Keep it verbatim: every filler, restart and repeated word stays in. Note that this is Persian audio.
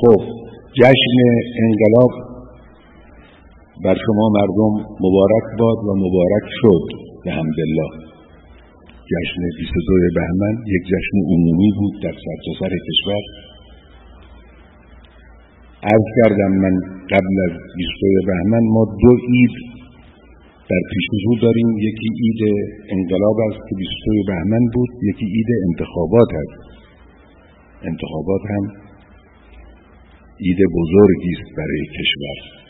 خب جشن انقلاب بر شما مردم مبارک باد و مبارک شد بحمدالله. جشن بیست و دو بهمن یک جشن عمومی بود در سرتاسر کشور. عرض کردم من قبل از بیست و دو بهمن ما دو عید در پیش رو داریم. یکی عید انقلاب است که بیست و دو بهمن بود، یکی عید انتخابات است. انتخابات هم عید بزرگی است برای کشور.